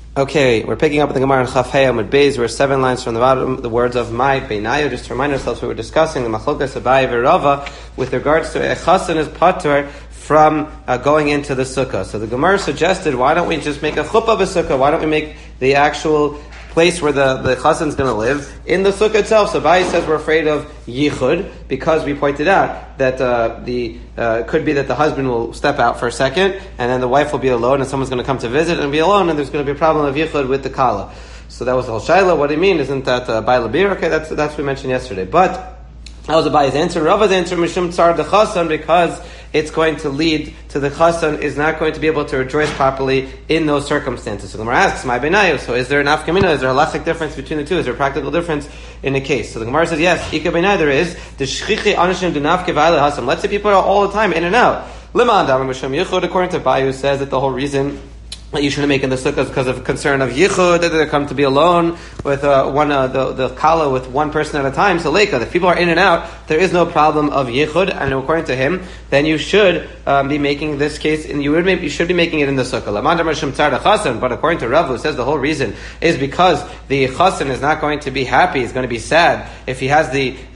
Okay, we're picking up with the Gemara in Chaf Hei Amud Beis. We're 7 lines from the bottom, the words of my Beinayu. Just to remind ourselves, we were discussing the Machlokas Abaye v'Rava with regards to a chassan is patur from going into the sukkah. So the Gemara suggested, why don't we just make a chuppah b'sukkah? Why don't we make the actual place where the chassan is going to live in the sukkah itself? So Abaye says we're afraid of yichud because we pointed out that could be that the husband will step out for a second and then the wife will be alone and someone's going to come to visit and be alone and there's going to be a problem of yichud with the kala. So that was the whole shaila. What do you mean? Isn't that by labir? Okay, that's what we mentioned yesterday. But that was Abaye's answer. Rava's answer, mishum tsar the chassan, because it's going to lead to the chassan is not going to be able to rejoice properly in those circumstances. So the Gemara asks, my benayu, so is there an afkamina? Is there a halachic difference between the two? Is there a practical difference in the case? So the Gemara says, yes, ika benayu, there is. The shchichi anashim dunafke v'ayla hasam. Let's say people are all the time in and out. Lima andam mishum yichud, according to Abaye, says that the whole reason that you shouldn't make in the sukkah because of concern of yichud, that they come to be alone with the kala with one person at a time. So leika, if people are in and out, there is no problem of yichud, and according to him, then you should be making this case, and you should be making it in the sukkah. But according to Rav, who says the whole reason is because the chassan is not going to be happy, he's going to be sad if he has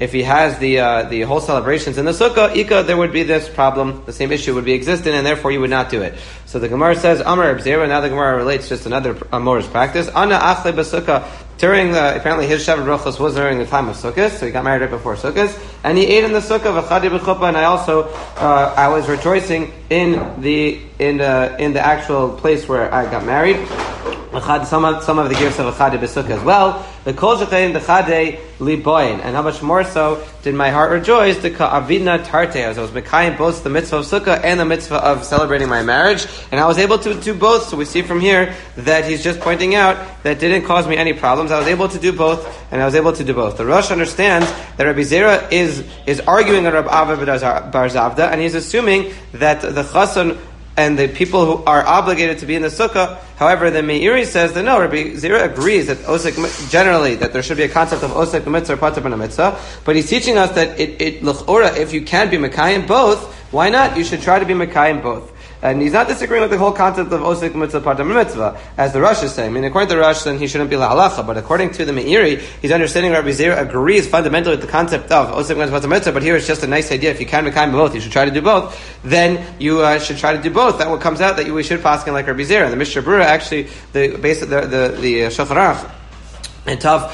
the whole celebrations in the sukkah. Ika, there would be this problem, the same issue would be existing, and therefore you would not do it. So the Gemara says, Amar Abzera. Now the Gemara relates just another Amor's practice. Ana achle b'sukkah. Apparently his Shabbat Brachos was during the time of Sukkot, so he got married right before Sukkot, and he ate in the Sukkah v'chadi b'chuppah, and I was rejoicing in the actual place where I got married. Some of the gifts of Achadi B'Sukkah as well. The Kol Shechein the Chadei Liboin, and how much more so did my heart rejoice? The Ka'avidna Tarte, as I was mekayim both the mitzvah of Sukkah and the mitzvah of celebrating my marriage, and I was able to do both. So we see from here that he's just pointing out that didn't cause me any problems. I was able to do both, and I was able to do both. The Rosh understands that Rabbi Zera is arguing on Rabbi Abba Bar Zavda, and he's assuming that the chassan and the people who are obligated to be in the sukkah. However, the Meiri says that no, Rabbi Zera agrees that osek generally that there should be a concept of osek mitzvah or pater mitzvah, but he's teaching us that it l'chora, if you can be mekayim both, why not? You should try to be mekayim both. And he's not disagreeing with the whole concept of osek mitzvah, pater mitzvah, as the Rosh is saying. I mean, according to the Rosh, then he shouldn't be la'alacha. But according to the Meiri, he's understanding Rabbi Zera agrees fundamentally with the concept of osek mitzvah, pater mitzvah. But here it's just a nice idea. If you can mekayim both, you should try to do both. Then you should try to do both. That what comes out that we should paskin like Rabbi Zera. And the Mishnah Berurah actually the Shulchan Aruch. In Tav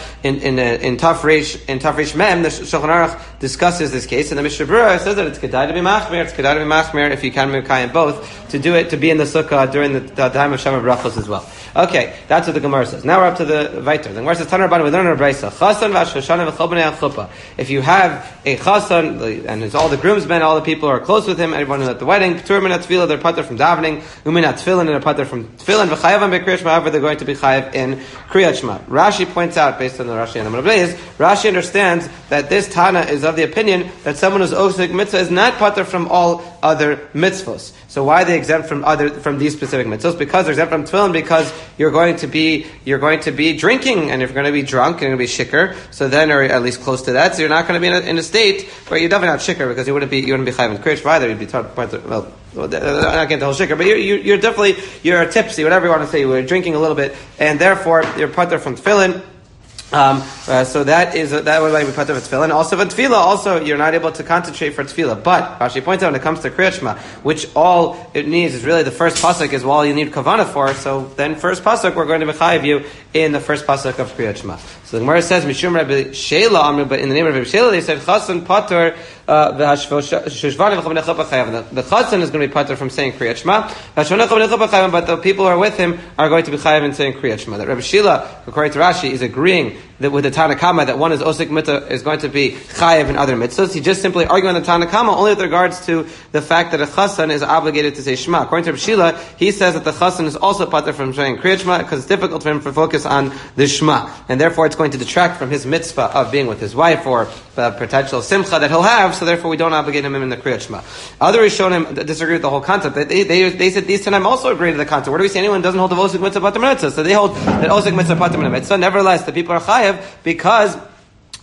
Reish Mem, the Shulchan Aruch discusses this case, and the Mishnah Berurah says that it's kedai to be machmer. It's kedai to be machmer if you can mekayim both to do it, to be in the sukkah during the time of Shabbat Brachos as well. Okay, that's what the Gemara says. Now we're up to the Vayter. The Gemara says, Tanar Rabbanan, we learn in our Brisa, Chasan v'Ashoshanim v'chol b'nei chuppah. If you have a Chasan, and it's all the groomsmen, all the people who are close with him, everyone at the wedding, P'tur min tefillah, they're pater from davening, umin tefillin, and they're pater from tefillin, v'chayavam b'kriyat shema, however they're going to be chayav in kriyat shema. Rashi points out, based on the Rashi and the Amar, Rashi understands that this Tana is of the opinion that someone who's osek mitzvah is not pater from all other mitzvahs. So why are they exempt from these specific mitzvahs? Because they're exempt from tefillin because you're going to be drinking, and if you're going to be drunk and you're going to be shikr, so then, or at least close to that, so you're not going to be in a state where you're definitely not shikr because you wouldn't be chayav in kriyash either. You'd be not getting the whole shikr, but you're definitely tipsy, whatever you want to say. You're drinking a little bit, and therefore you're pater from tefillin. So that would be part of tefillah. Also for tefillah, also you're not able to concentrate for tefillah. But Rashi points out when it comes to kriyat shema, which all it needs is really the first pasuk is all you need kavanah for. So then first pasuk we're going to mechayiv you in the first pasuk of kriyat shema. So the Gemara says Mishum Rabbi Sheila Amru, but in the name of Rabbi Sheila they said chasan pater the chasan is going to be pater from saying kriyat shema, but the people who are with him are going to be chayav in saying kriyat shema. That Rabbi Sheila, according to Rashi, is agreeing that with the Tanakama that one is osik mitzvah is going to be chayav in other mitzvahs. He's just simply arguing the Tanakama only with regards to the fact that a chasan is obligated to say Shema. According to Rabbi Sheila, he says that the chasan is also pater from saying kriyat shema because it's difficult for him to focus on the Shema, and therefore it's going to detract from his mitzvah of being with his wife or the potential simcha that he'll have. So therefore we don't obligate him in the kriyat shema. Other Rishonim disagree with the whole concept. They said these Tanaim also agree to the concept. Where do we see anyone doesn't hold the osik mitzvah pater mitzvah? So they hold that osik mitzvah pater mitzvah. Nevertheless, the people are chayav because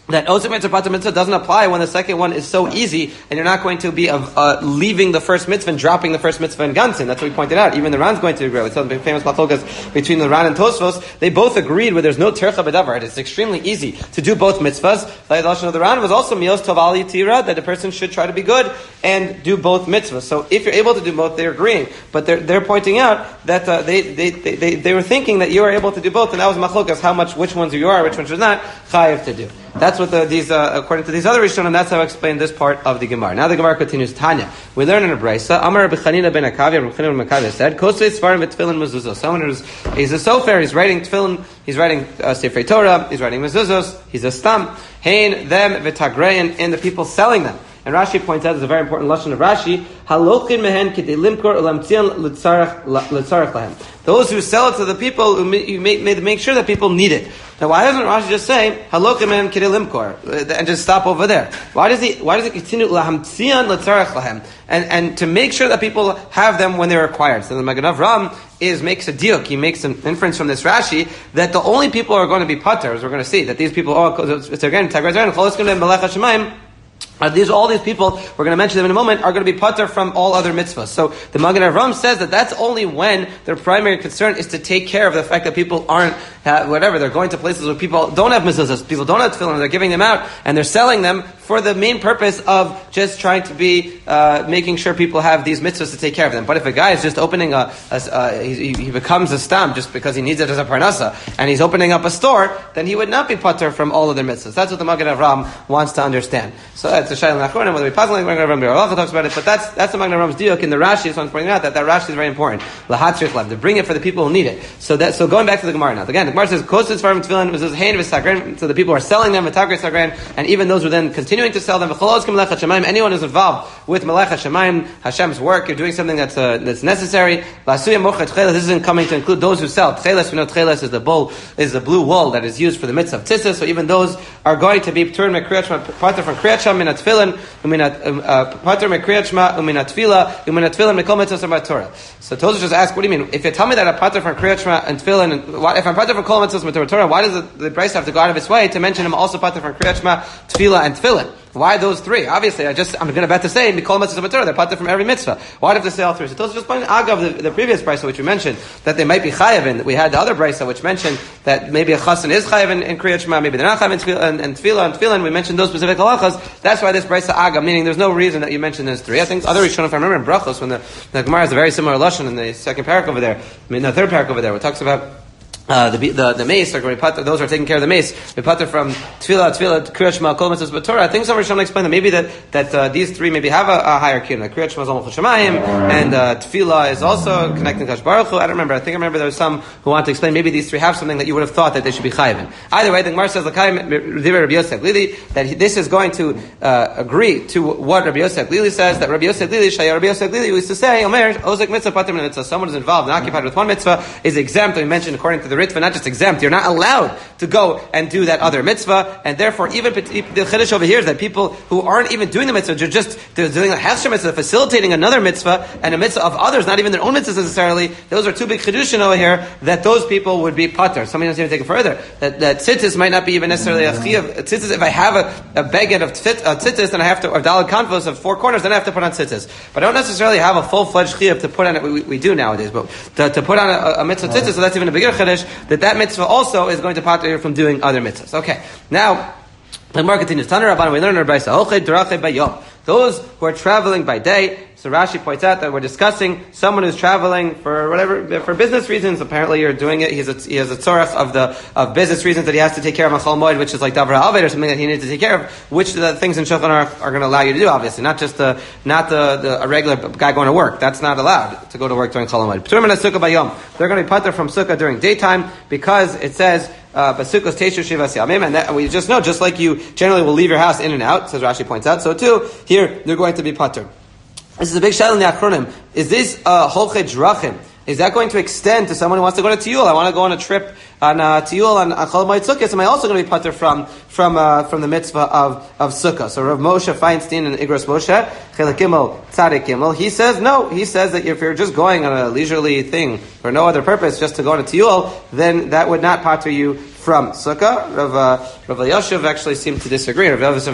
that osik mitzvah pater mitzvah doesn't apply when the second one is so easy, and you're not going to be leaving the first mitzvah and dropping the first mitzvah in Gansin. That's what we pointed out. Even the Ran's going to agree. It's some famous machlokas between the Ran and Tosfos. They both agreed where there's no tercha b'davar. It's extremely easy to do both mitzvahs. Like the lashon of the Ran was also mios tovali tira, that the person should try to be good and do both mitzvahs. So if you're able to do both, they're agreeing. But they're pointing out that they were thinking that you are able to do both, and that was machlokas, which ones you are, which ones you're not chayiv to do. That's what according to these other Rishonim, that's how I explain this part of the Gemara. Now the Gemara continues. Tanya, we learn in a braysa. Amar Rabbi Chanina ben Akavia, Rabbi Chanina ben Akavia said, "Kosei svarim v'tefillin mezuzos." Someone he's a sofer. He's writing tefillin. He's writing Sefer Torah. He's writing mezuzos. He's a stam. Hein them v'tagrein, and the people selling them. And Rashi points out, there's a very important lesson of Rashi, halochin mehen k'dei limkor ulamtzion l'tzarech lahem. Those who sell it to the people, who make sure that people need it. Now, why doesn't Rashi just say halochin mehen k'dei limkor and just stop over there? Why does it continue lahamtzion l'tzarech lahem and to make sure that people have them when they're required? So the Magen Avraham makes a diuk. He makes an inference from this Rashi that the only people who are going to be pater, as we're going to see, that these people it's again tagrein choloskin melech hashemayim. All these people, we're going to mention them in a moment, are going to be pater from all other mitzvahs. So the Magen Avraham says that that's only when their primary concern is to take care of the fact that people aren't, they're going to places where people don't have mitzvahs, people don't have tefillin, they're giving them out, and they're selling them for the main purpose of just trying to be, making sure people have these mitzvahs to take care of them. But if a guy is just opening he becomes a stam just because he needs it as a parnasa, and he's opening up a store, then he would not be pater from all of their mitzvahs. That's what the Magen Avraham wants to understand. So it's a shayla nachronim, whether we pass like Magen Avraham, Halacha talks about it, but that's the Magen Avraham diuk in the Rashi. So I'm pointing out that Rashi is very important. Lahatzrich lev, to bring it for the people who need it. So going back to the Gemara now. Again, the Gemara says kosis farm tefillin was hein v'sagren. So the people are selling them v'tagre sagren, and even those who then continuing to sell them. Anyone who's involved with melech hashemayim, Hashem's work, you're doing something that's necessary. This isn't coming to include those who sell tcheles. We know tcheles is the blue wool that is used for the mitzvah of tzitzis. So even those are going to be turned pater from kriyat shema minat tefillin, pater kriyat shema minat tefillah, minat tefillin mikol mitzvos Torah. So Tosfos just ask, what do you mean? If you tell me that a pater from kriyat shema and tefillin, if I'm pater from kol mitzvos Torah, why does the Brayso have to go out of its way to mention I'm also pater from kriyat shema, tefillah, and tefillin? Why those three? Obviously, I'm going to bet to say mikol mitzvos Torah. They're pater from every mitzvah. Why do they have to say all three? So Tosfos just pointed agav the previous Brayso which we mentioned that they might be chayav in. We had the other Brayso which mentioned that maybe a chassan is chayav in kriyat shema, maybe they're not chayav in tefillah. We mentioned those specific halachas. That's why this Brayso agav, meaning there's no reason that you mentioned those three. I think other Rishonim, if I remember in Brachos, when the Gemara has a very similar lashon in the second parak over there, the third parak over there, where it talks about the mace are going to be pater, those who are taking care of the mace. We pater from tefillah, kriyat shema, kol mitzvos Torah. I think some Rishonim explain that maybe that these three maybe have a higher kiyum. Like kriyat shema is almost l'shamayim, and tefillah is also connecting to Kadosh Baruch Hu. I think I remember there was some who want to explain maybe these three have something that you would have thought that they should be chayiv in. Either way, the Gemara says Rabbi Yosef Lili that this is going to agree to what Rabbi Yosef Lili says. That Rabbi Yosef Lili used to say, Omer ozek mitzvah pater min mitzvah. Someone who's involved and occupied with one mitzvah is exempt. We mentioned according to the Ritva, not just exempt, you're not allowed to go and do that other mitzvah, and therefore even the chiddush over here is that people who aren't even doing the mitzvah, they're doing a hechsher mitzvah, facilitating another mitzvah, and a mitzvah of others, not even their own mitzvahs necessarily. Those are two big chiddushim over here, that those people would be pater. Somebody doesn't even take it further. That tzitzis might not be even necessarily a chiyav. Tzitzis, if I have a baguette of tzitzis, then I have to, or daled kanvos of four corners, then I have to put on tzitzis. But I don't necessarily have a full-fledged chiyav to put on it. We do nowadays, but to put on a mitzvah tzitzis, so that's even a bigger chiddush, that mitzvah also is going to pater you from doing other mitzvahs. Okay, now the Gemara continues. Taner Rabbanan, we learn in our Brayso, those who are traveling by day. So Rashi points out that we're discussing someone who's traveling for business reasons. Apparently, you're doing it. He has a tzorach of business reasons that he has to take care of machal moed, which is like davar ha'aved or something that he needs to take care of. Which the things in Shulchan Aruch are going to allow you to do. Obviously, not just a regular guy going to work. That's not allowed to go to work during chol moed. They're going to be pater from sukkah during daytime because it says. Basukos teishu shivas yamim, and we just know, just like you generally will leave your house in and out, says Rashi points out, so too here they're going to be pater. This is a big shayla in the Achronim. Is this holchei drachim? Is that going to extend to someone who wants to go to Tiyul? I want to go on a trip on Tiyul on Chol Moed Sukkos. Am I also going to be pater from the mitzvah of Sukkah? So Rav Moshe Feinstein and Igros Moshe Chelik Gimel Tzadik Gimel, he says no. He says that if you're just going on a leisurely thing for no other purpose, just to go on a Tiyul, then that would not pater you from sukkah. Rav Yashuv actually seemed to disagree. Rav Yashuv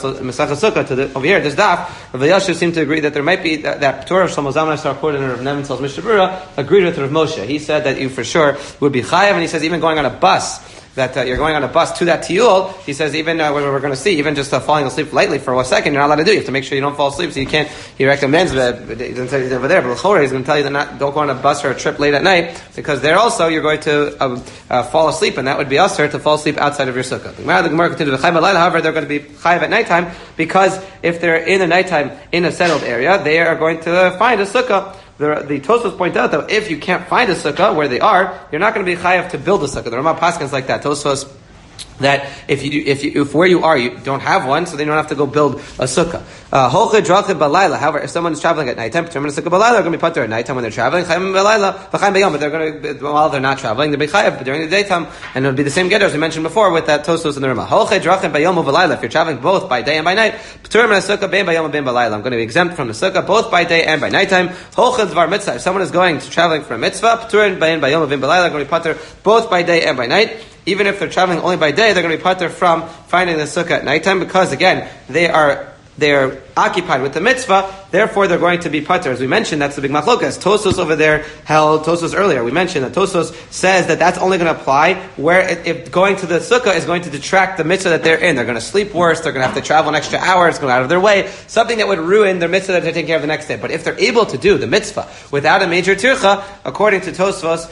over here, this daf, Rav Yashuv seemed to agree that there might be that Torah of Shlomo Zalman Sar quoted in Rav Nevinsel's Mishnah Berurah agreed with Rav Moshe. He said that you for sure would be chayav, and he says even going on a bus, that you're going on a bus to that tiyul, he says even we're going to see, even just falling asleep lightly for a second, you're not allowed to do. You have to make sure you don't fall asleep, so you can't. He recommends that. He doesn't say over there, but l'chorah he's going to tell you that don't go on a bus or a trip late at night, because there also you're going to fall asleep, and that would be usher to fall asleep outside of your sukkah. The Gemara continues, however, they're going to be chayav at nighttime, because if they're in the nighttime in a settled area, they are going to find a sukkah. The Tosfos point out that if you can't find a sukkah where they are, you're not going to be chayav to build a sukkah. The Ramah Paskins like that. Tosfos that if where you are you don't have one, so they don't have to go build a sukkah. However, if someone's traveling at nighttime, they're going to be patur at nighttime when they're traveling, but they're going to, while they're not traveling, they'll be chayav during the daytime, and it'll be the same get as we mentioned before with that Tosfos in the Ramah. If you're traveling both by day and by night, I'm going to be exempt from the sukkah both by day and by nighttime. If someone is going to traveling for a mitzvah, I'm going to be patur both by day and by night. Even if they're traveling only by day, they're going to be patur from finding the sukkah at nighttime, because again, they are occupied with the mitzvah, therefore they're going to be patur. As we mentioned, that's the big machlokas. Tosfos over there held, Tosfos earlier, we mentioned that Tosfos says that that's only going to apply where if going to the sukkah is going to detract the mitzvah that they're in. They're going to sleep worse, they're going to have to travel an extra hour, it's going out of their way, something that would ruin their mitzvah that they're taking care of the next day. But if they're able to do the mitzvah without a major tircha, according to Tosfos,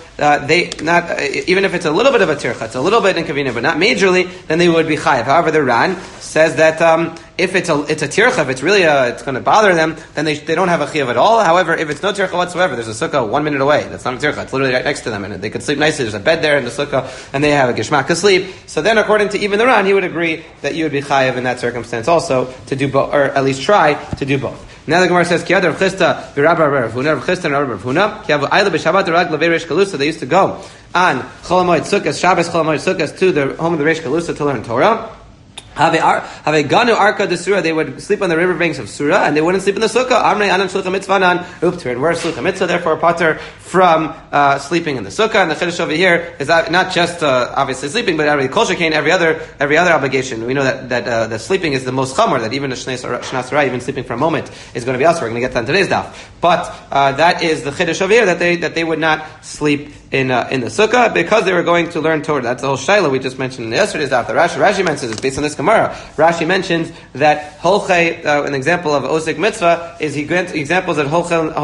even if it's a little bit of a tircha, it's a little bit inconvenient, but not majorly, then they would be chayav. However, the Ran says that if it's a tircha, if it's really it's going to bother them, then they don't have a chiyuv at all. However, if it's no tircha whatsoever, there's a sukkah 1 minute away. That's not a tircha. It's literally right next to them, and they could sleep nicely. There's a bed there in the sukkah, and they have a geshmak to sleep. So then, according to even the Ran, he would agree that you would be chayav in that circumstance also to do both, or at least try to do both. Now the Gemara says, "Ki Rav Chisda v'Rabba Rav Huna, Rav Chisda and Rav Huna, ki havu ayla b'Shabbat rag levei Reish Kalusa." They used to go on Chol Hamoed Sukkos, Shabbos Chol Hamoed Sukkos, to the home of the Reish Kalusa to learn Torah. Have a ganu arka de surah. They would sleep on the riverbanks of Surah, and they wouldn't sleep in the sukkah. Amnei anam shlucha mitzvah nan uptir, and we're shlucha mitzvah, therefore pater from sleeping in the sukkah. And the chiddush over here is not just obviously sleeping, but every kol shekain, every other obligation. We know that sleeping is the most chamor. That even a shnas harah, even sleeping for a moment, is going to be us. We're going to get that in today's daf. But that is the chiddush over here, that they would not sleep in the sukkah because they were going to learn Torah. That's the whole shaila we just mentioned in yesterday's daf. Rashi mentions it's based on this Gemara. Rashi mentions that holchei, an example of osik mitzvah, is he grants examples that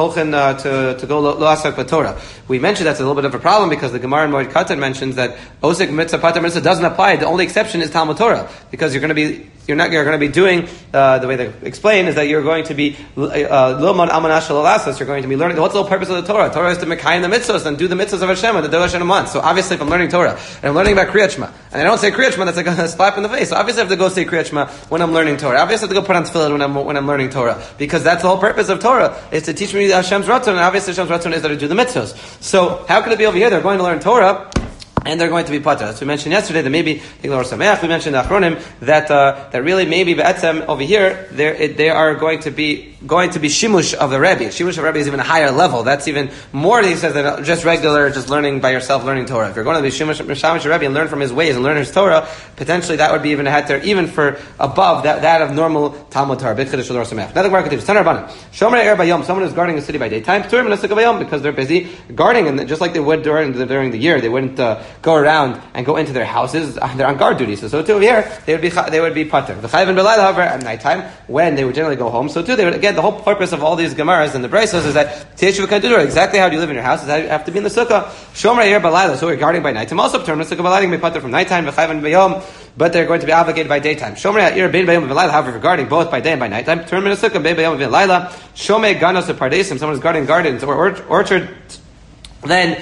holchen to go lo asak b'Torah. We mentioned that's a little bit of a problem because the Gemara in Moed Katan mentions that osik mitzvah pater mitzvah doesn't apply. The only exception is Talmud Torah, because you're going to be doing the way they explain is that you're going to be lilmon almanash alalasas. You're going to be learning. What's the whole purpose of the Torah? Torah is to mekayim the mitzvahs and do the mitzvahs of Hashem the Dosh and a month. So obviously, if I'm learning Torah and I'm learning about Kriyat Shema and I don't say Kriyat Shema, that's like a slap in the face. So obviously, I have to go say Kriyat Shema when I'm learning Torah. Obviously, I have to go put on tefillin when I'm learning Torah, because that's the whole purpose of Torah, is to teach me Hashem's ratzon, and obviously Hashem's ratzon is that to do the mitzvahs. So how could it be over here? They're going to learn Torah, and they're going to be patur. As we mentioned yesterday, that maybe we mentioned Achronim that really maybe be'etzem over here they are going to be shimush of the Rebbe. Shimush of Rebbe is even a higher level. That's even more. He says that just regular, just learning by yourself, learning Torah. If you're going to be shimush of Rebbe and learn from his ways and learn his Torah, potentially that would be even a heter, even for above that of normal Talmud Torah. Another Gemara continues. Someone is guarding a city by daytime, because they're busy guarding, and just like they would during the year, they wouldn't go around and go into their houses. They're on guard duty. So too here they would be patur. The chayav and belayla, however, at nighttime when they would generally go home. So too they would, again, the whole purpose of all these gemaras and the braysos is that exactly how do you live in your house is how you have to be in the sukkah. Shomer yer belayla, so we're guarding by nighttime. Also, term the sukkah belayla be patur from nighttime. The chayav and bayom, but they're going to be obligated by daytime. Shomer yer bein bayom belayla, however, regarding both by day and by nighttime. Term the sukkah bein bayom belayla. Shomer ganos pardesim, someone is guarding gardens or orchards. Then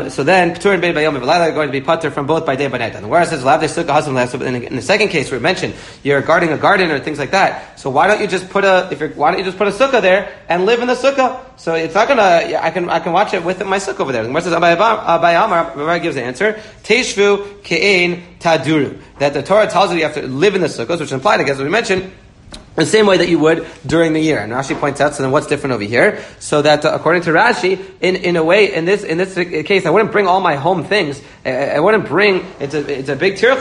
P'tur and Bein Bayom and V'Layla are going to be patur from both by day and by night. And whereas it says Lav Sukkah Hasam Lav, in the second case where we mentioned you're guarding a garden or things like that. So why don't you just put a sukkah there and live in the sukkah? So it's not gonna. I can watch it with my sukkah over there. The Gemara says Abai Amar. Rabbi gives the answer. Teishvu Ke'ein Taduru. That the Torah tells you have to live in the sukkahs, which implied, I guess, as we mentioned, the same way that you would during the year. And Rashi points out, so then what's different over here? So that according to Rashi, in a way, in this case, I wouldn't bring all my home things. I wouldn't bring, it's a big tircha.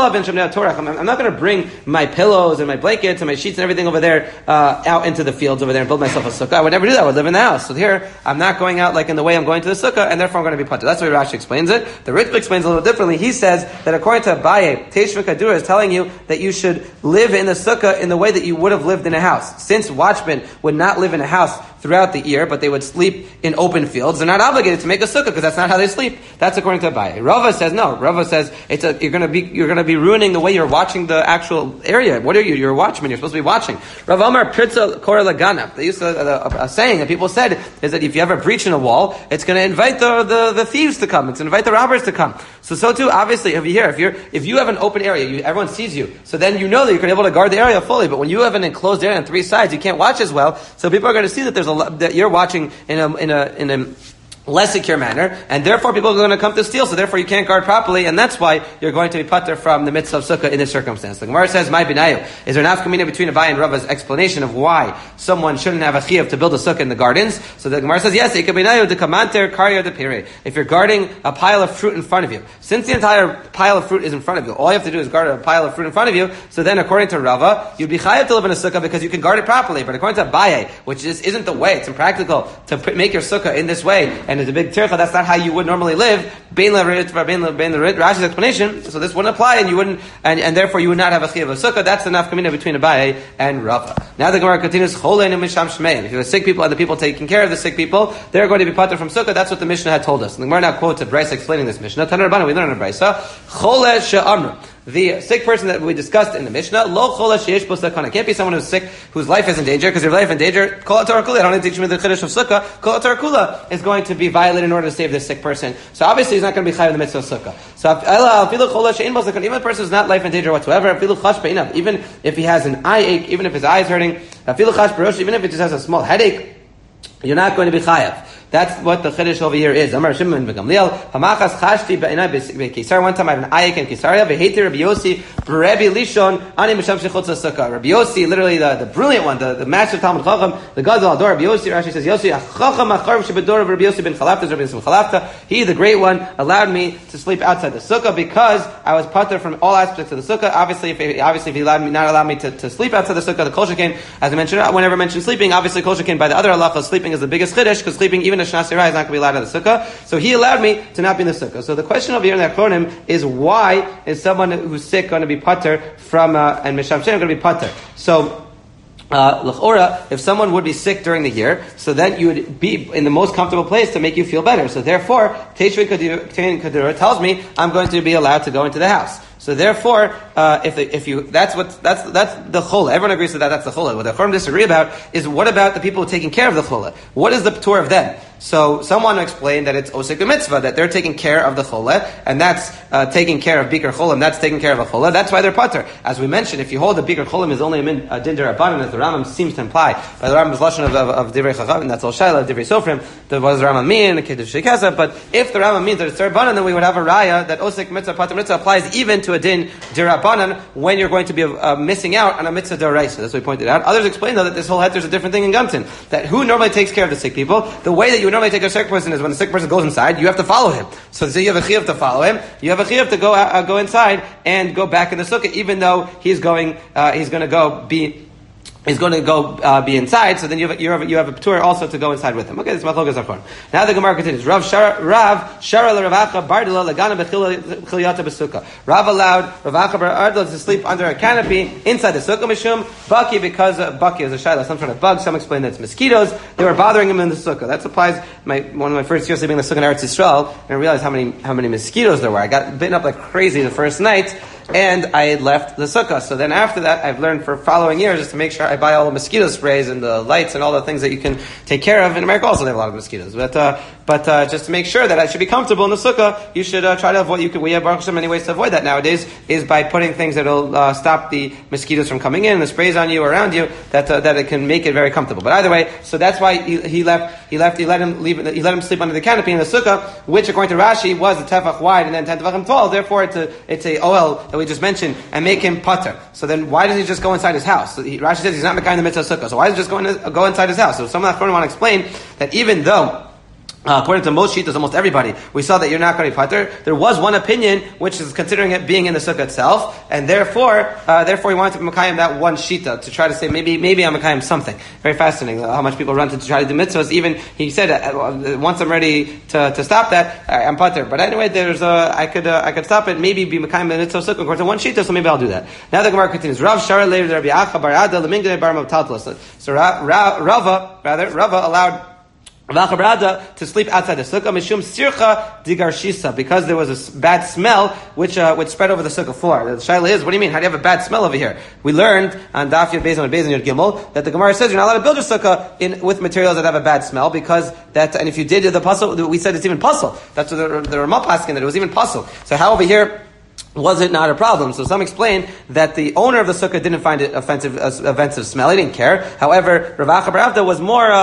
I'm not going to bring my pillows and my blankets and my sheets and everything over there, out into the fields over there and build myself a sukkah. I would never do that. I would live in the house. So here, I'm not going out like in the way I'm going to the sukkah, and therefore I'm going to be patur. That's the way Rashi explains it. The Ritva explains a little differently. He says that according to Abaye, Teshuvah Kadura is telling you that you should live in the sukkah in the way that you would have lived in a house. Since watchmen would not live in a house throughout the year, but they would sleep in open fields, they're not obligated to make a sukkah because that's not how they sleep. That's according to Abaye. Rava says no. Rava says you're going to be ruining the way you're watching the actual area. What are you? You're a watchman. You're supposed to be watching. Rav Amar Pritza Kora Lagana. They used to a saying that people said is that if you have a breach in a wall, it's going to invite the thieves to come. It's going to invite the robbers to come. So too, obviously, over here, if you have an open area, everyone sees you. So then you know that you're able to guard the area fully. But when you have an enclosed area on three sides, you can't watch as well. So people are going to see that that you're watching in a less secure manner, and therefore people are going to come to steal, so therefore you can't guard properly, and that's why you're going to be patur from the mitzvah of sukkah in this circumstance. The Gemara says, "My binayu." Is there an afkamina between Abaye and Rava's explanation of why someone shouldn't have a chiyuv to build a sukkah in the gardens? So the Gemara says, yes, ikabinayu de kamanter karya de pire. If you're guarding a pile of fruit in front of you, since the entire pile of fruit is in front of you, all you have to do is guard a pile of fruit in front of you, so then according to Rava, you'd be chayav to live in a sukkah because you can guard it properly. But according to Abaye, which isn't the way, it's impractical to make your sukkah in this way, and it's a big tircha, that's not how you would normally live. Bein the Rashi's explanation, so this wouldn't apply, and you wouldn't, and therefore you would not have a chiyuv of sukkah. That's the nafkamina between Abaye and Rava. Now the Gemara continues, cholein misham shmeim. If you have sick people and the people taking care of the sick people, they're going to be patur from sukkah. That's what the Mishnah had told us. And the Gemara now quotes a brayso explaining this Mishnah. Taner Rabbanan, we learn in a brayso, chole she'amru. The sick person that we discussed in the Mishnah, lo chola sheyesh bo sakana. Can't be someone who's sick, whose life is in danger, because your life is in danger, kol atar kula. I don't need to teach me the chiddush of sukkah. Kol atar kula is going to be violated in order to save this sick person. So obviously he's not going to be chayav in the mitzvah of sukkah. So even a person who's not life in danger whatsoever, even if he has an eye ache, even if his eye is hurting, even if he just has a small headache, you're not going to be chayav. That's what the chiddush over here is. Amar Shimon ben Gamliel, Hamachas chashti be'inai be'Kisar. One time I have an ayik in Kisaria. Ve'heiti Rabbi Yossi, Rabbi Lishon, ani misham shechutz l'sukkah. Rabbi Yossi, literally the brilliant one, the master of Talmud Chacham, the Gadol Ador. Rabbi Yossi, Rashi says, Yossi, Chacham acharv shebedor of Rabbi Yossi ben Chalafta, Rabbi Yossi ben Chalafta. He, the great one, allowed me to sleep outside the sukkah because I was patur from all aspects of the sukkah. Obviously, if he not allowed me to sleep outside the sukkah, the kol shekein, as I mentioned, whenever I mention sleeping, obviously kol shekein by the other halacha, sleeping is the biggest chiddush, because sleeping, even a Shnas Yirah, is not going to be allowed in the sukkah. So he allowed me to not be in the sukkah. So the question over here in the Achronim is, why is someone who's sick going to be patur from, and Misham Shem going to be patur? So, l'chora, if someone would be sick during the year, so then you would be in the most comfortable place to make you feel better. So therefore, Teshuvah Kadura tells me I'm going to be allowed to go into the house. So therefore, that's the chola. Everyone agrees with that. That's the chola. What the Chacham disagree about is, what about the people taking care of the chola? What is the p'tur of them? So someone explained that it's osek mitzvah, that they're taking care of the chola, and that's taking care of bikar cholim. That's taking care of a chola. That's why they're patur. As we mentioned, if you hold the bikar cholim is only a din derabanan, as the Rambam seems to imply by the Rambam's lashon of divrei chacham, and that's all shaila of divrei sofrim. That was the Rambam mean the kiddush shekasa. But if the Rambam means that it's derabanan, then we would have a raya that osek mitzvah patur mitzvah applies even to a din derabanan when you're going to be missing out on a mitzvah deraisa. That's what we pointed out. Others explain though that this whole head there's a different thing in Gamtin. That who normally takes care of the sick people? The way that you normally take a sick person is when the sick person goes inside, you have to follow him. So you have a chiyuv to follow him. You have a chiyuv to go inside and go back in the sukkah, even though he's going to go be inside. So then you have a p'tur also to go inside with him. Okay, this is machlokas achron. Now the Gemara continues. Rav shara l'Ravacha bardila lagana b'chiliyata b'sukkah. Rav allowed Ravacha bardila to sleep under a canopy inside the sukkah mishum baki, because baki is a shayla, some sort of bug. Some explain that it's mosquitoes. They were bothering him in the sukkah. That applies. One of my first years sleeping in the sukkah in Eretz Yisrael, and I realized how many mosquitoes there were. I got bitten up like crazy the first night, and I had left the sukkah. So then after that, I've learned for following years just to make sure I buy all the mosquito sprays and the lights and all the things that you can take care of. In America also they have a lot of mosquitoes. But just to make sure that I should be comfortable in the sukkah, you should try to avoid, we have Baruch Hashem many ways to avoid that nowadays, is by putting things that will stop the mosquitoes from coming in, the sprays on you, around you, that it can make it very comfortable. But either way, so that's why he let him sleep under the canopy in the sukkah, which according to Rashi was a tefach wide and then 10 tefachim tall. Therefore it's a oel that we just mentioned and make him pater. So then why does he just go inside his house? So Rashi says he's not mekayim the mitzvah sukkah. So why does he just go inside his house? So some of the Achronim want to explain that even though according to most shittas, almost everybody, we saw that you're not going to be pater. There was one opinion which is considering it being in the sukkah itself, and therefore he wanted to mekayim that one shita to try to say maybe I'm mekayim something. Very fascinating how much people run to try to do mitzvahs. Even he said once I'm ready to stop that, I'm pater. But anyway, I could stop it. Maybe be mekayim the mitzvah sukkah according to one shita, so maybe I'll do that. Now the Gemara continues. Rav Shara Leir Rabbi Acha Bar Ada Lemingdei Bar Mavtaltlas. So Rava allowed Rav Acha to sleep outside the sukkah, mishum sircha digarshisa, because there was a bad smell which spread over the sukkah floor. The shaila is, what do you mean? How do you have a bad smell over here? We learned on Daf Yud Beis and Beis Yud Gimel that the Gemara says you're not allowed to build your sukkah with materials that have a bad smell, because that, and if you did the puzzle, we said it's even puzzle. That's what the Ramah asking, that it was even puzzle. So how over here was it not a problem? So some explain that the owner of the sukkah didn't find it offensive smell. He didn't care. However, Rav Acha Bar Avda was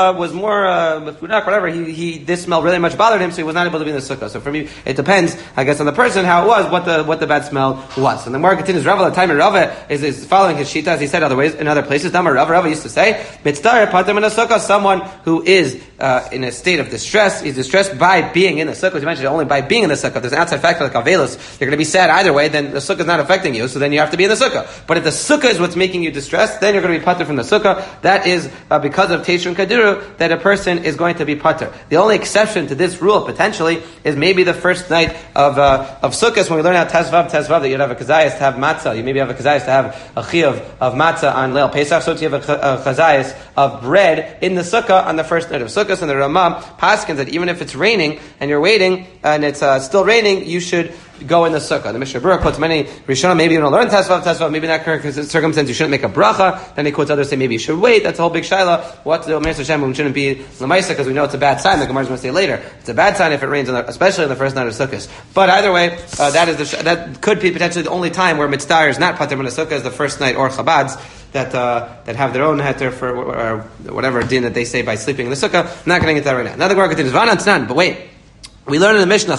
more whatever. This smell really much bothered him, so he was not able to be in the sukkah. So for me, it depends, I guess, on the person how it was, what the bad smell was. And the Gemara continues. Rava, the time of Rava is following his shita, as he said in other places. Rava used to say, "Mitzdareh pater in a sukkah." Someone who is in a state of distress, he's distressed by being in the sukkah. As you mentioned, only by being in the sukkah. If there's an outside factor like avelus, you're going to be sad either way. Then the sukkah is not affecting you, so then you have to be in the sukkah. But if the sukkah is what's making you distressed, then you're going to be pater from the sukkah. That is because of Teishrun Kadiru that a person is going to be pater. The only exception to this rule, potentially, is maybe the first night of Sukkot, when we learn how Tezvav, that you'd have a kazayas to have matzah. You maybe have a kazayas to have a chiyuv of matzah on Leil Pesach, so you have a kazayas of bread in the sukkah on the first night of Sukkot. And the Ramah paskins that even if it's raining and you're waiting and it's still raining, you should go in the sukkah. The Mishnah Berurah quotes many Rishonim, maybe you don't learn Tezvav, maybe in that circumstance you shouldn't make a bracha. Then he quotes others say maybe you should wait. That's a whole big shaila. What to do? Meir Hashem, we shouldn't be l'maisa because we know it's a bad sign. The Gemara is going to say later. It's a bad sign if it rains, especially on the first night of Sukkot. But either way, that could be potentially the only time where mitzvah is not pater min sukkah is the first night, or Chabad's that have their own heter for or whatever din that they say by sleeping in the sukkah. I'm not going to get that right now. Now the Gemara continues. But wait. We learn in the Mishnah,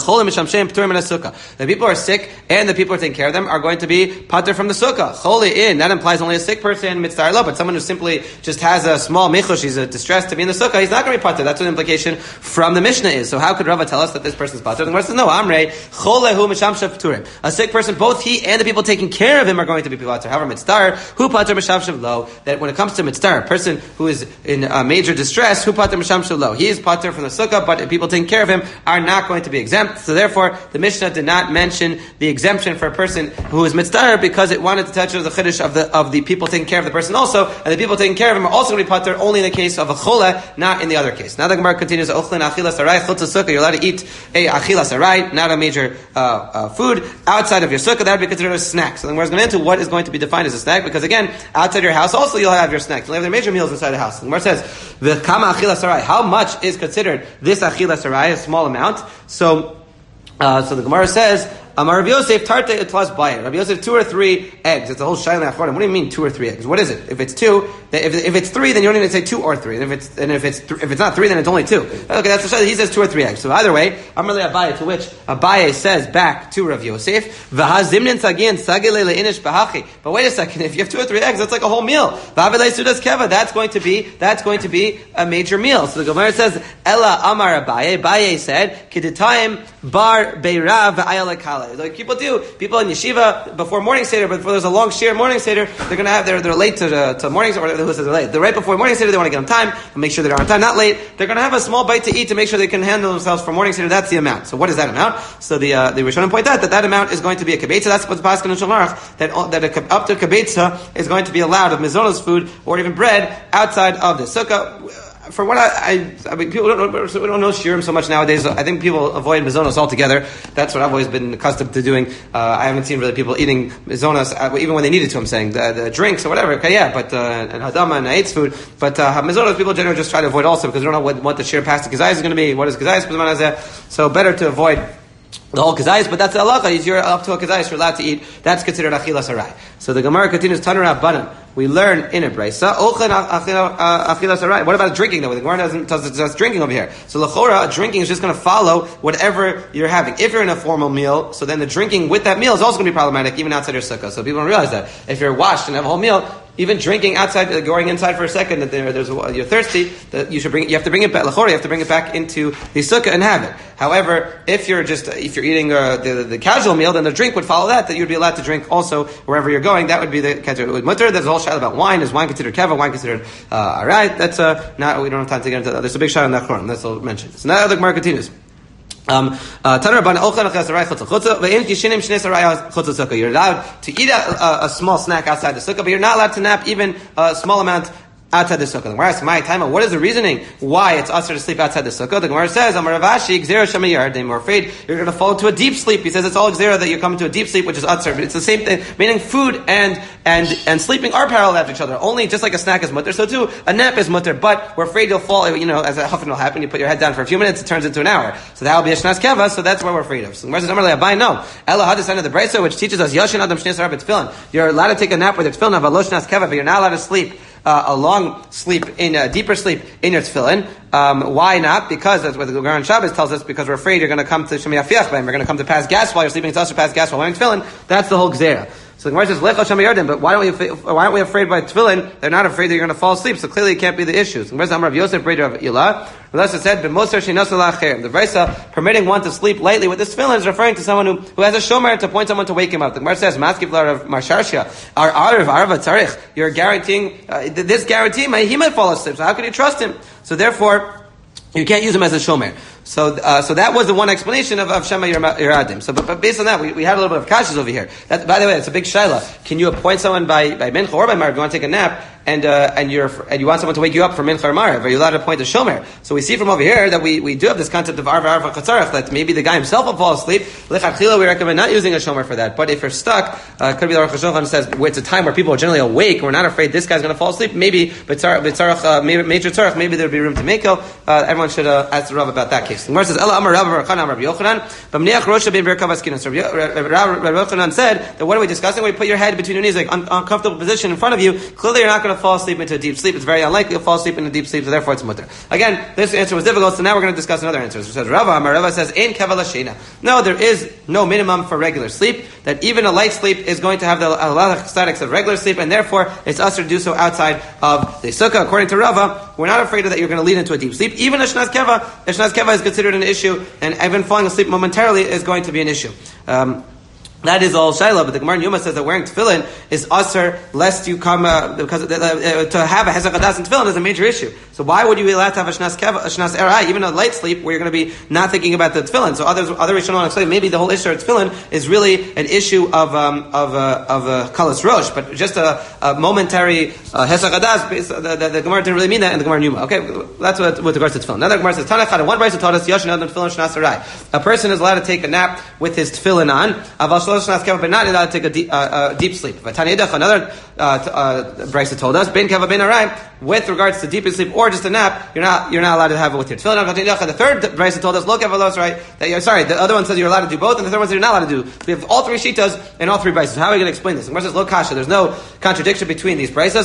the people who are sick and the people who are taking care of them are going to be pater from the sukkah. Choli in, that implies only a sick person, mitzvah lo, but someone who simply just has a small michush, he's distressed to be in the sukkah, he's not going to be pater. That's what the implication from the Mishnah is. So how could Rava tell us that this person is pater? The Gemara says, no, Amrei, cholehu mishamshav pturim. A sick person, both he and the people taking care of him are going to be pater. However, mitzvah, who pater mishamshav lo, that when it comes to mitzvah, a person who is in major distress, who pater mishamshav lo, he is pater from the sukkah, but the people taking care of him are not going to be exempt. So therefore, the Mishnah did not mention the exemption for a person who is mitzvah because it wanted to touch the chiddush of the people taking care of the person also, and the people taking care of him are also going to be pater only in the case of a chole, not in the other case. Now the Gemara continues, Ochlin achilas arai chutz sukkah, you're allowed to eat a achilas arai, not a major food, outside of your sukkah, that would be considered a snack. So the Gemara is going to enter what is going to be defined as a snack, because again, outside your house also you'll have your snacks. You'll have their major meals inside the house. The Gemara says, the kama achilas arai, how much is considered this achilas arai, a small amount? So the Gemara says, Rav Yosef tarte etlas bayit. Rav Yosef 2 or 3 eggs. It's a whole shaila achronim. What do you mean 2 or 3 eggs? What is it? If it's 2, if it's 3, then you don't even say 2 or 3. And if it's not 3, then it's only 2. Okay, that's the shaila. He says 2 or 3 eggs. So either way, Amrle Abaye, to which Abaye says back to Rav Yosef, V'hazimnin sagin sagile leinish bahachi. But wait a second, if you have 2 or 3 eggs, that's like a whole meal. V'avilei sudas keva. That's going to be a major meal. So the Gemara says, Ella Amar Abaye. Abaye said, Kiditayim bar beirav v'ayalakale. Like people in yeshiva before morning seder, but before there's a long shir morning seder, they're going to have they're late to morning, or who says they're late? They're right before morning seder. They want to get on time and make sure they're on time, not late. They're going to have a small bite to eat to make sure they can handle themselves for morning seder. That's the amount. So what is that amount? So the Rishonim point out that amount is going to be a kibetza. That's what's paskin in Shulchan Aruch, that up to kibetza is going to be allowed of mizonos food or even bread outside of the sukkah. For what I mean, people don't know shirim so much nowadays. I think people avoid mizonos altogether. That's what I've always been accustomed to doing. I haven't seen really people eating mizonos, even when they needed to. I'm saying the drinks or whatever. Okay, yeah, but and hadama and eitz food. But mizonos people generally just try to avoid also because they don't know what the shir past kazayis is going to be. What is kazayis? So better to avoid the whole kazayis, but that's the halacha. You're up to a kazayis, you're allowed to eat. That's considered achilas aray. So the Gemara continues, Tanur Rabbanan. We learn in a braysa, achilas aray. What about drinking though? The Gemara doesn't does drinking over here. So l'chora, drinking is just going to follow whatever you're having. If you're in a formal meal, so then the drinking with that meal is also going to be problematic, even outside your sukkah. So people don't realize that. If you're washed and have a whole meal, even drinking outside, going inside for a second, that you're thirsty, that you have to bring it back. L'chora, you have to bring it back into the sukkah and have it. However, if you're eating the casual meal, then the drink would follow that you'd be allowed to drink also wherever you're going. That would be the considered mutter. There's a whole shayla about wine. Is wine considered keva? Wine considered alright? That's not. We don't have time to get into that. There's a big shayla in that Quran. That's all mentioned. So now the Gemara continues. You're allowed to eat a small snack outside the sukkah, but you're not allowed to nap even a small amount outside the sukkah. The Gemara asks, "My time. What is the reasoning why it's usher to sleep outside the sukkah?" The Gemara says, "Amar Ravashi, Gzera Shemayar." They're more afraid you're going to fall into a deep sleep. He says it's all Gzera that you're coming to a deep sleep, which is usher. But it's the same thing. Meaning, food and sleeping are parallel after each other. Only just like a snack is mutter, so too a nap is mutter. But we're afraid you'll fall. As a huffing will happen. You put your head down for a few minutes, it turns into an hour. So that will be a shnas keva. So that's what we're afraid of. So the Gemara says, "Amar Le'abai, no." Ella hadis of the brayso, which teaches us yashin adam shnes rabbi tefillin. You're allowed to take a nap with your tefillin of a lo shnas keva, but you're not allowed to sleep. A long sleep deeper sleep in your tefillin. Why not? Because that's what the Gemara on Shabbos tells us. Because we're afraid you're going to come to Shemi Afiach B'hem. We're going to come to pass gas while you're sleeping. It's also pass gas while wearing tefillin. That's the whole gzera. So the Gemara says, "Lecho Shemi Yarden." But why aren't we afraid by tefillin? They're not afraid that you're going to fall asleep. So clearly, it can't be the issue. So the Gemara says, "Amar Rav Yosef, brother of Ilah." Rav said, "B'moser she'nosel la'acher." The Brisa permitting one to sleep lightly with this tefillin is referring to someone who has a shomer to point someone to wake him up. The Gemara says, "Maskiv la'Rav Marsharsha, our Arva Tzarich." You're guaranteeing this guarantee. He might fall asleep. So how can you trust him? So therefore, you can't use him as a shomer. So that was the one explanation of Shema Yeradim. So, but based on that, we had a little bit of kashas over here. By the way, it's a big shayla. Can you appoint someone by mincha or by marv? You want to take a nap, and you want someone to wake you up for mincha or marv? Are you allowed to appoint a shomer? So we see from over here that we do have this concept of arva chatzarach, that maybe the guy himself will fall asleep. Lechatchila, we recommend not using a shomer for that. But if you're stuck, could be the Aruch HaShulchan says it's a time where people are generally awake. We're not afraid this guy's going to fall asleep. Maybe major tzarach, maybe there'd be room to make everyone should ask the Rav about that case. The Gemara says, "Ela Amar Rav Baruch Amar Rabbi Yochanan, b'mniach rosha bein berkav askinos." Rabbi Yochanan said that what are we discussing? When you put your head between your knees, like uncomfortable position in front of you, clearly you're not going to fall asleep into a deep sleep. It's very unlikely you'll fall asleep in a deep sleep, so therefore it's mutter. Again, this answer was difficult, so now we're going to discuss another answer. So says Rava Amar Rava says, "Ein kavala sheina." No, there is no minimum for regular sleep. That even a light sleep is going to have the halach statics of regular sleep, and therefore it's us to do so outside of the sukkah. According to Rava, we're not afraid that you're going to lead into a deep sleep. Even a shnas keva is considered an issue, and even falling asleep momentarily is going to be an issue. That is all shayla, but the Gemara in Yuma says that wearing tefillin is usher lest you come because to have a hezek hadas in tefillin is a major issue. So why would you be allowed to have a shnas erai, even a light sleep where you're going to be not thinking about the tefillin? So other Rishonim want to explain maybe the whole issue of tefillin is really an issue of kalas rosh, but just a momentary hezek hadas. The Gemara didn't really mean that in the Gemara in Yuma. Okay, that's what with regards to tefillin. Another Gemara says Tanachad. One brayso taught us yashin adam tefillin shnas erai. A person is allowed to take a nap with his tefillin on. But not allowed to take a deep sleep. Another brayso told us ben kava ben arai, with regards to deep sleep or just a nap, you're not allowed to have it with your tefillin. The third brayso told us look at right. The other one says you're allowed to do both, and the third one says you're not allowed to do. We have all three shitas and all three braysos. How are we going to explain this? The Gemara says lo kasha. There's no contradiction between these braysos.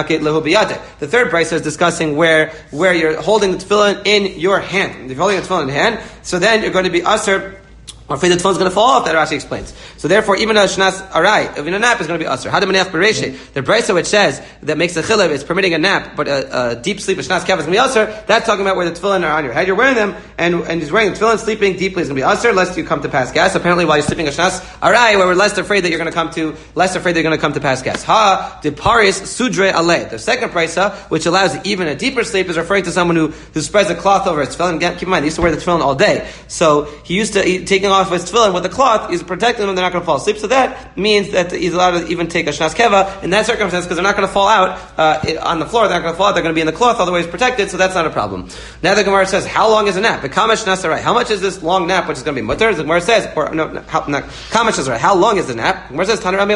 The third brayso is discussing where you're holding the tefillin in your hand. If you're holding the tefillin in hand, so then you're going to be usher. Or afraid the tefillin is going to fall off, that Rashi explains. So therefore, even a shnas arai, even a nap is going to be usher. Hadamanef bereshe. The brayso which says that makes a chilev is permitting a nap, but a deep sleep, a shnas kev is going to be usher. That's talking about where the tefillin are on your head. You're wearing them, and he's wearing the tefillin, sleeping deeply is going to be usher, lest you come to pass gas. Apparently, while you're sleeping a shnas arai, where we're less afraid that you're going to come to pass gas. Ha de paris sudre aleh. The second brayso, which allows even a deeper sleep, is referring to someone who spreads a cloth over his tefillin. Again, keep in mind, he used to wear the tefillin all day, so he used to taking off his tefillin with the cloth is protecting them, they're not going to fall asleep. So that means that he's allowed to even take a shnas keva in that circumstance, because they're not going to fall out on the floor, they're not going to fall out, they're going to be in the cloth, otherwise protected, so that's not a problem. Now the Gemara says, how long is a nap? How much is this long nap, which is going to be mutter? The Gemara says, how long is the nap? The Gemara says, Rabbi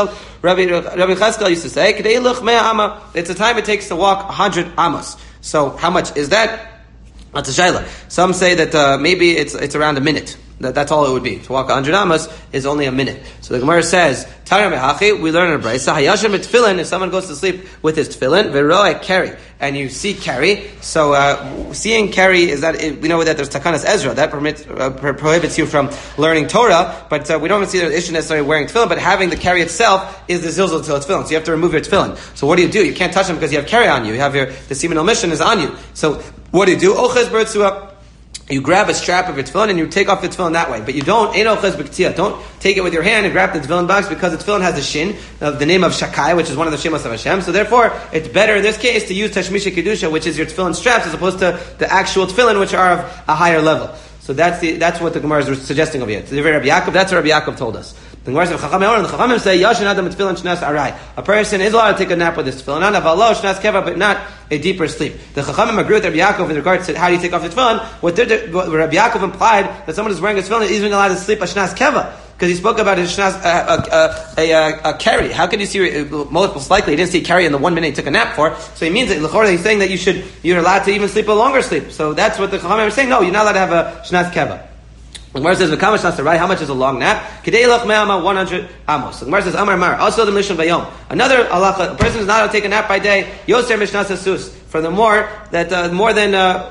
Cheskel used to say, it's the time it takes to walk 100 amos. So how much is that? That's a shayla. Some say that maybe it's around a minute. That's all it would be. To walk 100 amos is only a minute. So the Gemara says, we learn in a brayso, hayashem tefillin, if someone goes to sleep with his tefillin, veroe keri, and you see keri. So seeing keri is that we know that there's takanas Ezra that prohibits you from learning Torah, but we don't see the issue necessarily wearing tefillin, but having the keri itself is the zilzal till tefillin. So you have to remove your tefillin. So what do? You can't touch them because you have keri on you. You have the semen omission is on you. So what do? Ochez b'ritzua. You grab a strap of your tefillin and you take off the tefillin that way. But you don't take it with your hand and grab the tefillin box because the tefillin has the shin of the name of Shakai, which is one of the shemos of Hashem. So therefore, it's better in this case to use Tashmisha Kedusha, which is your tefillin straps, as opposed to the actual tefillin, which are of a higher level. So that's what the Gemara is suggesting over here. That's what Rabbi Yaakov told us. The Gemara says, Chachamim say, Yashin Adam tefillin shnas arai. A person is allowed to take a nap with his tefillin, shnas keva, but not a deeper sleep. The Chachamim agree with Rabbi Yaakov in regards to how do you take off the tefillin. What Rabbi Yaakov implied that someone who's wearing a tefillin is even allowed to sleep a shnas keva. Because he spoke about his shnas, a carry. How could you see, most likely he didn't see carry in the 1 minute he took a nap for. So he means that he's saying that you're allowed to even sleep a longer sleep. So that's what the Chachamim are saying. No, you're not allowed to have a shnas keva. The Gemara says, how much is a long nap? 100 amos. The Gemara says, Amar Mar, also the Mishnah Bayom. Another halacha, a person is not allowed to take a nap by day, Yoser Mishnasa Sus. For the more than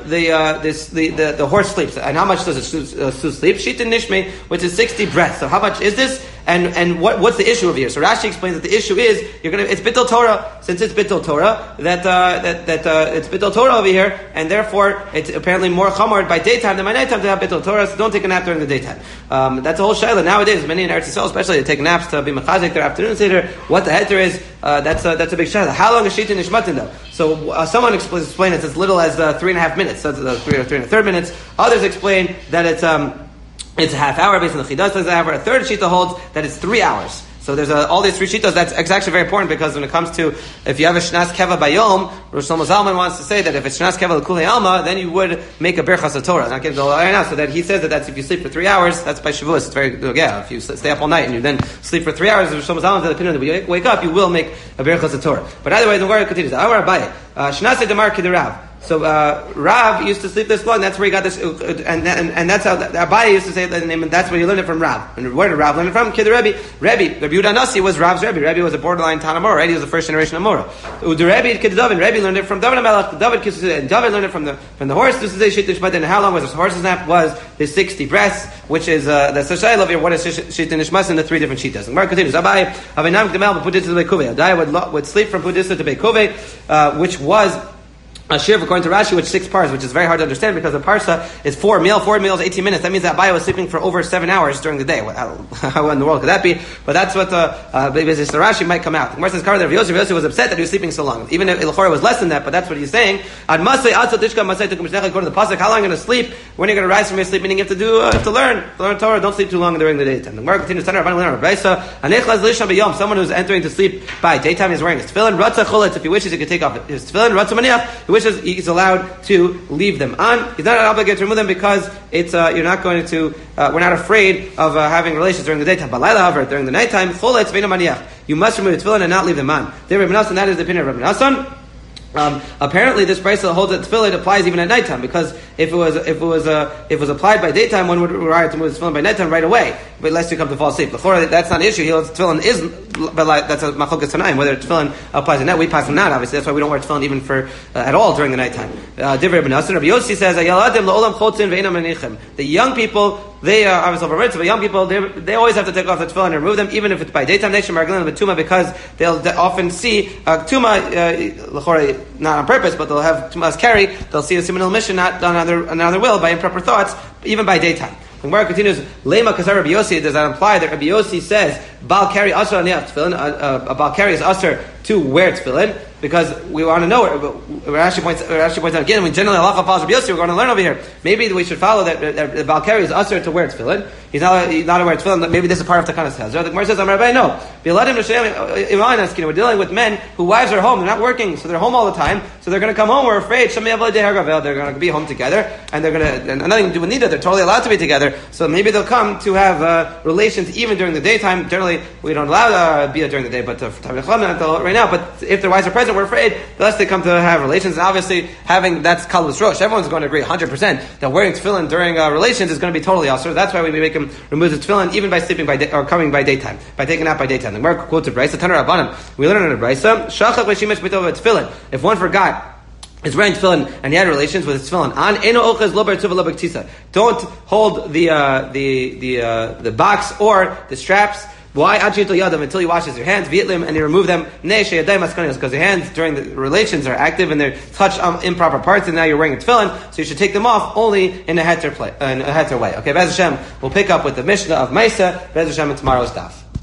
the horse sleeps. And how much does a sus sleep? Shitin Nishme, which is 60 breaths. So how much is this? And what's the issue over here? So Rashi explains that the issue is it's Bittul Torah. Since it's Bittul Torah, it's Bittul Torah over here, and therefore it's apparently more chamor by daytime than by nighttime to have Bittul Torah. So don't take a nap during the daytime. That's a whole shayla. Nowadays, many in Eretz Yisrael, especially, they take naps to be mechazik their afternoon seder. What the heter is? That's a big shayla. How long is Shitin Nishmatin though? So someone explain it's as little as 3.5 minutes. So it's 3 1/3 minutes. Others explain that it's a half hour based on the Chidas. There's a half hour. A third shita holds that it's 3 hours. So there's all these three shitas. That's actually very important because when it comes to if you have a shnas keva bayom, Rosh Shlomo Zalman wants to say that if it's shnas keva l'kulei alma, then you would make a berchas Torah. Not going to go right now. So that he says that's if you sleep for 3 hours. That's by Shavuos. It's very if you stay up all night and you then sleep for 3 hours, Rosh Shlomo Zalman's opinion that when you wake up, you will make a berchas Torah. But either way, the word continues. Our Abaye shnasei demar kidirav. So Rav used to sleep this long. That's where he got this, and that's how Abaye used to say the name, and that's where he learned it from Rav. And where did Rav learn it from? Kid Rebbe. Rabbi Yehuda Nasi was Rav's Rebbe. Rebbe was a borderline Tanamora. Right? He was the first generation of Mora. The Rebbe Kid David. Rebbe learned it from David Melech. And David learned it from the horse. This is a shit nishmat. And how long was this horse's nap? Was his 60 breaths, which is the Sashai love here. What is shit nishmat in the 3 different shitas? And Mark continues. Abaye Avinam Gdemel Pudis to Beikuvei. Abaye would sleep from Pudis to Beikuvei, which was a shiv according to Rashi, which 6 pars, which is very hard to understand because the parsa is 4 meals, 18 minutes. That means that Abaye was sleeping for over 7 hours during the day. How in the world could that be? But that's what the Rashi might come out. The Gemara says, Rav Yossi was upset that he was sleeping so long. Even if Ilchora was less than that, but that's what he's saying. According to the pasuk, how long are you going to sleep? When are you going to rise from your sleep? Meaning you have to learn Torah. Don't sleep too long during the daytime. The Gemara continues. Someone who's entering to sleep by daytime is wearing his tefillin. If he wishes, he can take off his tefillin. He's allowed to leave them on. He's not obligated to remove them because it's you're not going to. We're not afraid of having relations during the daytime. But however, during the nighttime, you must remove the tefillin and not leave them on. That is the opinion of Rabbi Nassan. Apparently, this brayso holds that tefillin applies even at nighttime because if it was applied by daytime, one would require to move the tefillin by nighttime right away, but lest you come to fall asleep. Before that's not an issue. He holds tefillin is, but that's a machlokas tanaim whether tefillin applies at night. We pass them not obviously. That's why we don't wear tefillin even for at all during the nighttime. Divrei Rabbi Nassan, Rabbi Yossi says, the young people. They are obviously overrated, but young people, they always have to take off the tefillin and remove them, even if it's by daytime. They should margin the tuma because they'll often see tuma, not on purpose, but they'll have tumas carry. They'll see a seminal mission not done on their will by improper thoughts, even by daytime. The Gemara continues, Lema Kasar Rabbi Yossi, does that imply that Rabbi Yossi says, Bal Kari Asher Aniyat Tefillin, a Bal Kari is Asher to wear tefillin? Because we want to know, Rashi points out again, when generally Allah follows Rabbi Yossi, we're going to learn over here. Maybe we should follow that Bal Kari is Asher to wear tefillin. He's not to wear tefillin, maybe this is part of the Takanas Hazar. The Gemara says, Rabbi, no. We're dealing with men whose wives are home, they're not working, so they're home all the time, so they're going to come home, we're afraid, they're going to be home together, and they're going to, nothing to do with neither, they're totally allowed to be together, so maybe they'll come to have relations even during the daytime. Generally, we don't allow bia during the day, but right now, but if their wives are present, reason we're afraid the less they come to have relations. And obviously, having that's kalus rosh, everyone's going to agree 100% that wearing tefillin during relations is going to be totally asur. That's why we make him remove the tefillin even by sleeping by day, or coming by daytime, by taking out by daytime. The Gemara quotes a brayso, Tanur Rabbanan. We learn in a brayso, shachach v'shimesh b'tov tefillin. If one forgot is wearing tefillin and he had relations with his tefillin on eno ochaz lo b'rtuva lo b'ktisa. Don't hold the box or the straps. Why? Until he washes your hands, vietlim, and you remove them, because your hands during the relations are active and they're touched improper parts, and now you're wearing a tefillin, so you should take them off only in a heter way. Okay, Bez Hashem, we'll pick up with the Mishnah of Maisa, Bez Hashem, in tomorrow's daf.